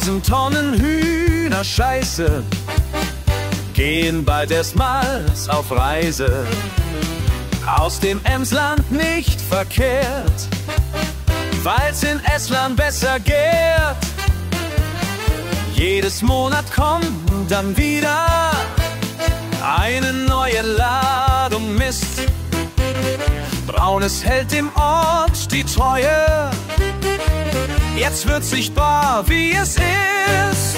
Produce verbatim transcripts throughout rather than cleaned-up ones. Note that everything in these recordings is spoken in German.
Tausend Tonnen Hühnerscheiße gehen bald erstmals auf Reise. Aus dem Emsland nicht verkehrt, weil's in Estland besser gärt. Jedes Monat kommt dann wieder eine neue Ladung Mist. Braunes hält dem Ort die Treue, jetzt wird sichtbar, wie es ist.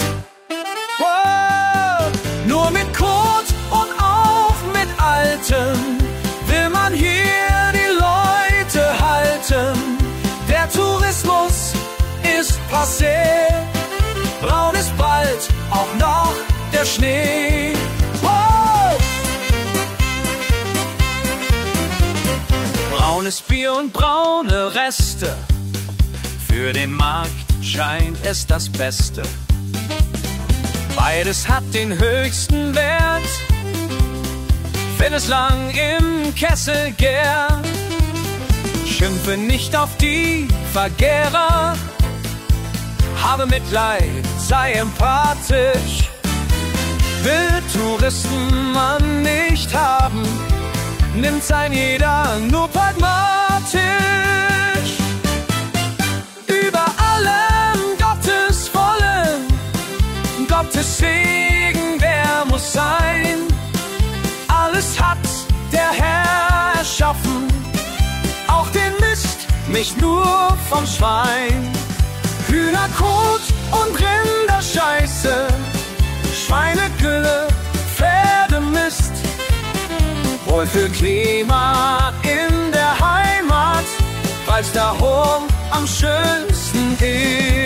Wow. Nur mit Kot und auch mit Altem will man hier die Leute halten. Der Tourismus ist passé, braun ist bald auch noch der Schnee. Wow. Braunes Bier und braune Reste, für den Markt scheint es das Beste. Beides hat den höchsten Wert, wenn es lang im Kessel gärt. Schimpfe nicht auf die Vergärer, habe Mitleid, sei empathisch. Will Touristen man nicht haben, nimmt's ein jeder nur pragmatisch. Über allem Gottes Wollen, Gottes Segen, wer muss sein? Alles hat der Herr erschaffen, auch den Mist, nicht nur vom Schwein. Hühnerkot und Rinderscheiße, Schweinegülle, Pferdemist. Wohl für Klima in der Heimat, weil's da oben am schönsten ist.